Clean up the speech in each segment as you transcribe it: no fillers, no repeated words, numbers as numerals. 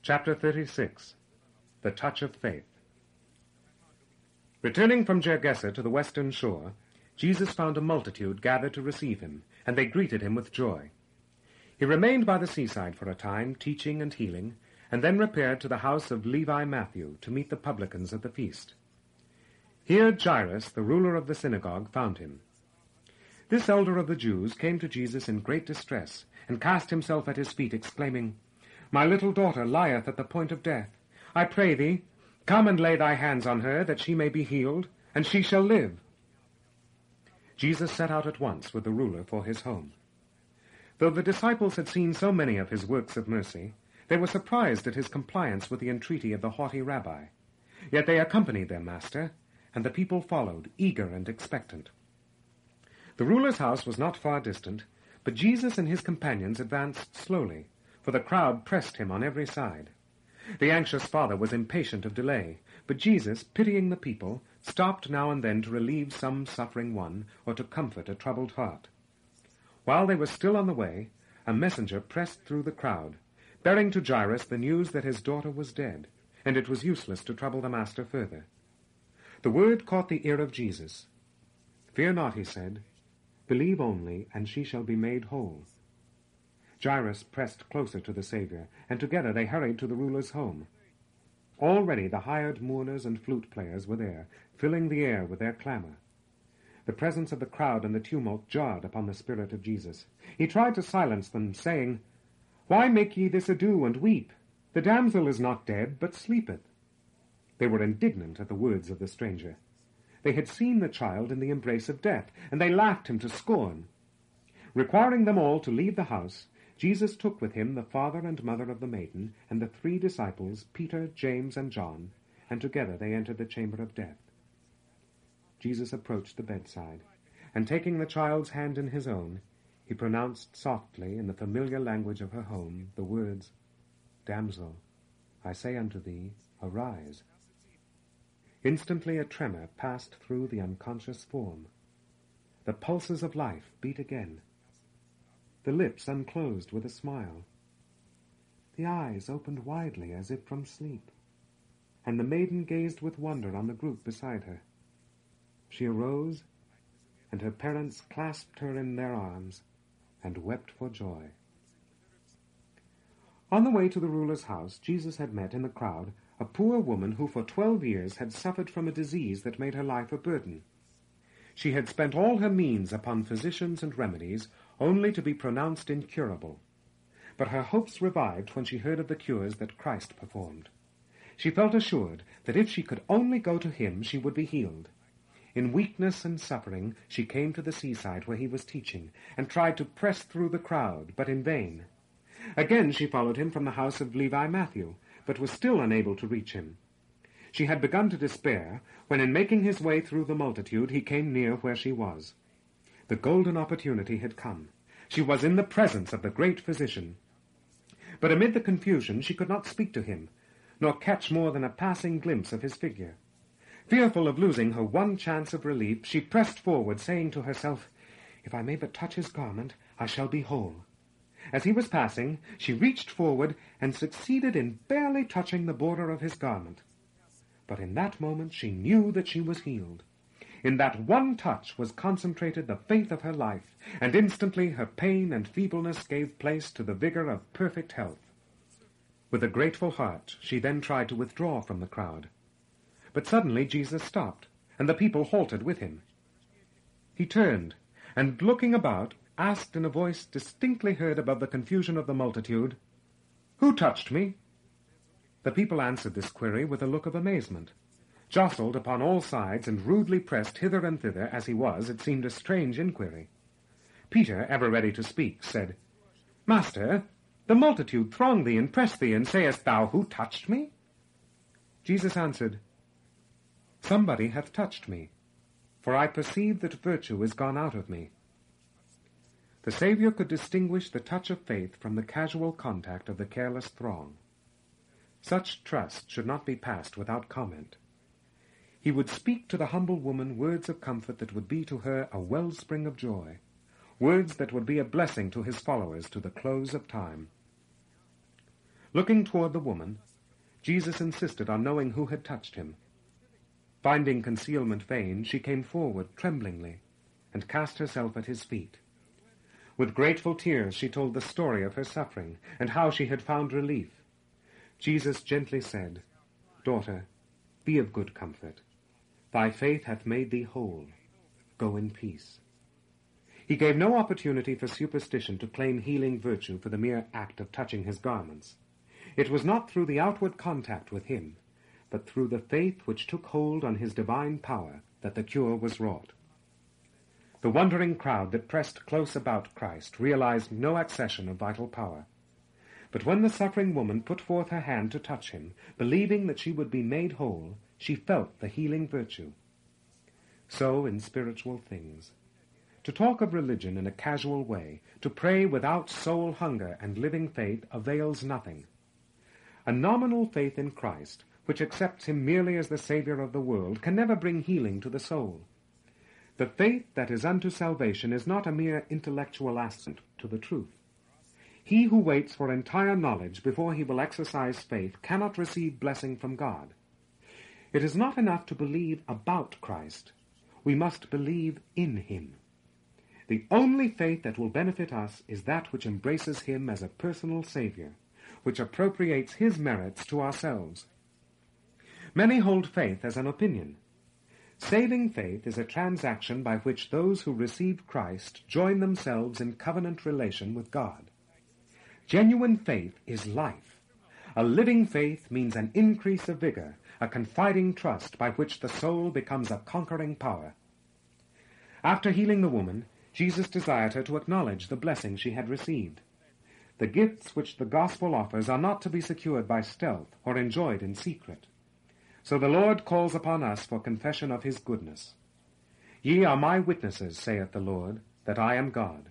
Chapter 36. The Touch of Faith. Returning from Gergesa to the western shore, Jesus found a multitude gathered to receive him, and they greeted him with joy. He remained by the seaside for a time, teaching and healing, and then repaired to the house of Levi Matthew to meet the publicans at the feast. Here Jairus, the ruler of the synagogue, found him. This elder of the Jews came to Jesus in great distress, and cast himself at his feet, exclaiming, "My little daughter lieth at the point of death. I pray thee, come and lay thy hands on her, that she may be healed, and she shall live." Jesus set out at once with the ruler for his home. Though the disciples had seen so many of his works of mercy, they were surprised at his compliance with the entreaty of the haughty rabbi. Yet they accompanied their master, and the people followed, eager and expectant. The ruler's house was not far distant, but Jesus and his companions advanced slowly, for the crowd pressed him on every side. The anxious father was impatient of delay, but Jesus, pitying the people, stopped now and then to relieve some suffering one or to comfort a troubled heart. While they were still on the way, a messenger pressed through the crowd, bearing to Jairus the news that his daughter was dead, and it was useless to trouble the master further. The word caught the ear of Jesus. "Fear not," he said. "Believe only, and she shall be made whole." Jairus pressed closer to the Savior, and together they hurried to the ruler's home. Already the hired mourners and flute players were there, filling the air with their clamor. The presence of the crowd and the tumult jarred upon the spirit of Jesus. He tried to silence them, saying, "Why make ye this ado and weep? The damsel is not dead, but sleepeth." They were indignant at the words of the stranger. They had seen the child in the embrace of death, and they laughed him to scorn. Requiring them all to leave the house, Jesus took with him the father and mother of the maiden and the 3 disciples, Peter, James, and John, and together they entered the chamber of death. Jesus approached the bedside, and taking the child's hand in his own, he pronounced softly in the familiar language of her home the words, "Damsel, I say unto thee, arise." Instantly a tremor passed through the unconscious form. The pulses of life beat again. The lips unclosed with a smile. The eyes opened widely as if from sleep, and the maiden gazed with wonder on the group beside her. She arose, and her parents clasped her in their arms and wept for joy. On the way to the ruler's house, Jesus had met in the crowd a poor woman who for 12 years had suffered from a disease that made her life a burden. She had spent all her means upon physicians and remedies, only to be pronounced incurable. But her hopes revived when she heard of the cures that Christ performed. She felt assured that if she could only go to him, she would be healed. In weakness and suffering, she came to the seaside where he was teaching, and tried to press through the crowd, but in vain. Again she followed him from the house of Levi Matthew, but was still unable to reach him. She had begun to despair, when in making his way through the multitude he came near where she was. The golden opportunity had come. She was in the presence of the great physician. But amid the confusion she could not speak to him, nor catch more than a passing glimpse of his figure. Fearful of losing her one chance of relief, she pressed forward, saying to herself, "If I may but touch his garment, I shall be whole." As he was passing, she reached forward and succeeded in barely touching the border of his garment. But in that moment she knew that she was healed. In that one touch was concentrated the faith of her life, and instantly her pain and feebleness gave place to the vigor of perfect health. With a grateful heart, she then tried to withdraw from the crowd. But suddenly Jesus stopped, and the people halted with him. He turned, and looking about, asked in a voice distinctly heard above the confusion of the multitude, "Who touched me?" The people answered this query with a look of amazement. Jostled upon all sides and rudely pressed hither and thither as he was, it seemed a strange inquiry. Peter, ever ready to speak, said, "Master, the multitude throng thee and press thee, and sayest thou, Who touched me?" Jesus answered, "Somebody hath touched me, for I perceive that virtue is gone out of me." The Saviour could distinguish the touch of faith from the casual contact of the careless throng. Such trust should not be passed without comment. He would speak to the humble woman words of comfort that would be to her a wellspring of joy, words that would be a blessing to his followers to the close of time. Looking toward the woman, Jesus insisted on knowing who had touched him. Finding concealment vain, she came forward tremblingly and cast herself at his feet. With grateful tears she told the story of her suffering and how she had found relief. Jesus gently said, "Daughter, be of good comfort. Thy faith hath made thee whole. Go in peace." He gave no opportunity for superstition to claim healing virtue for the mere act of touching his garments. It was not through the outward contact with him, but through the faith which took hold on his divine power that the cure was wrought. The wondering crowd that pressed close about Christ realized no accession of vital power. But when the suffering woman put forth her hand to touch him, believing that she would be made whole, she felt the healing virtue. So in spiritual things. To talk of religion in a casual way, to pray without soul hunger and living faith, avails nothing. A nominal faith in Christ, which accepts him merely as the Savior of the world, can never bring healing to the soul. The faith that is unto salvation is not a mere intellectual assent to the truth. He who waits for entire knowledge before he will exercise faith cannot receive blessing from God. It is not enough to believe about Christ. We must believe in him. The only faith that will benefit us is that which embraces him as a personal Savior, which appropriates his merits to ourselves. Many hold faith as an opinion. Saving faith is a transaction by which those who receive Christ join themselves in covenant relation with God. Genuine faith is life. A living faith means an increase of vigor, a confiding trust by which the soul becomes a conquering power. After healing the woman, Jesus desired her to acknowledge the blessing she had received. The gifts which the gospel offers are not to be secured by stealth or enjoyed in secret. So the Lord calls upon us for confession of his goodness. Ye are my witnesses, saith the Lord, that I am God.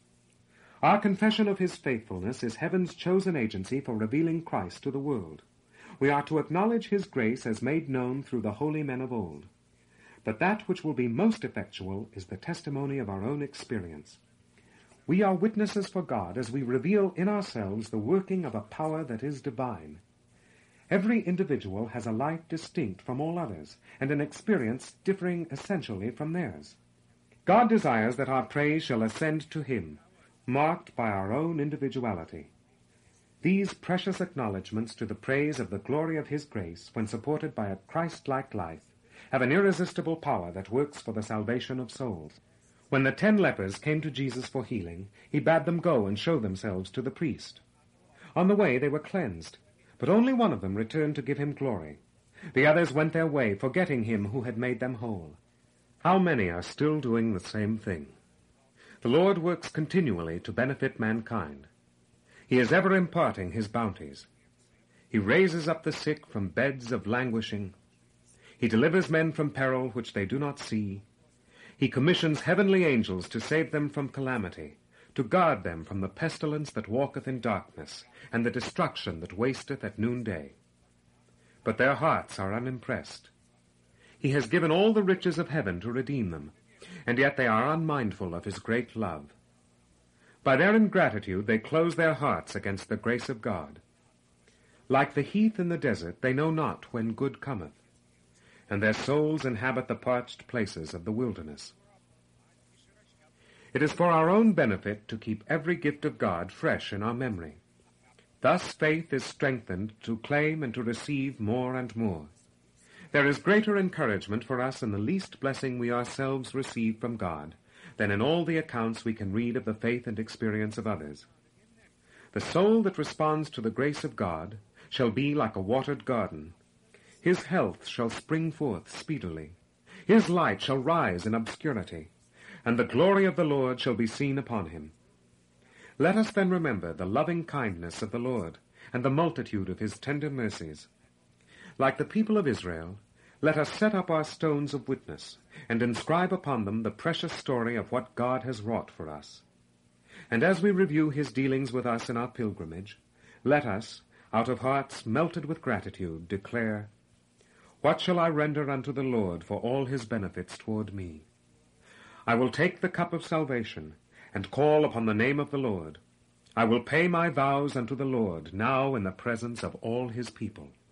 Our confession of his faithfulness is heaven's chosen agency for revealing Christ to the world. We are to acknowledge his grace as made known through the holy men of old. But that which will be most effectual is the testimony of our own experience. We are witnesses for God as we reveal in ourselves the working of a power that is divine. Every individual has a life distinct from all others, and an experience differing essentially from theirs. God desires that our praise shall ascend to him, marked by our own individuality. These precious acknowledgments to the praise of the glory of his grace, when supported by a Christ-like life, have an irresistible power that works for the salvation of souls. When the 10 lepers came to Jesus for healing, he bade them go and show themselves to the priest. On the way they were cleansed, but only one of them returned to give him glory. The others went their way, forgetting him who had made them whole. How many are still doing the same thing? The Lord works continually to benefit mankind. He is ever imparting his bounties. He raises up the sick from beds of languishing. He delivers men from peril which they do not see. He commissions heavenly angels to save them from calamity, to guard them from the pestilence that walketh in darkness, and the destruction that wasteth at noonday. But their hearts are unimpressed. He has given all the riches of heaven to redeem them, and yet they are unmindful of his great love. By their ingratitude they close their hearts against the grace of God. Like the heath in the desert, they know not when good cometh, and their souls inhabit the parched places of the wilderness. It is for our own benefit to keep every gift of God fresh in our memory. Thus faith is strengthened to claim and to receive more and more. There is greater encouragement for us in the least blessing we ourselves receive from God than in all the accounts we can read of the faith and experience of others. The soul that responds to the grace of God shall be like a watered garden. His health shall spring forth speedily. His light shall rise in obscurity, and the glory of the Lord shall be seen upon him. Let us then remember the loving kindness of the Lord, and the multitude of his tender mercies. Like the people of Israel, let us set up our stones of witness, and inscribe upon them the precious story of what God has wrought for us. And as we review his dealings with us in our pilgrimage, let us, out of hearts melted with gratitude, declare, "What shall I render unto the Lord for all his benefits toward me? I will take the cup of salvation, and call upon the name of the Lord. I will pay my vows unto the Lord, now in the presence of all his people.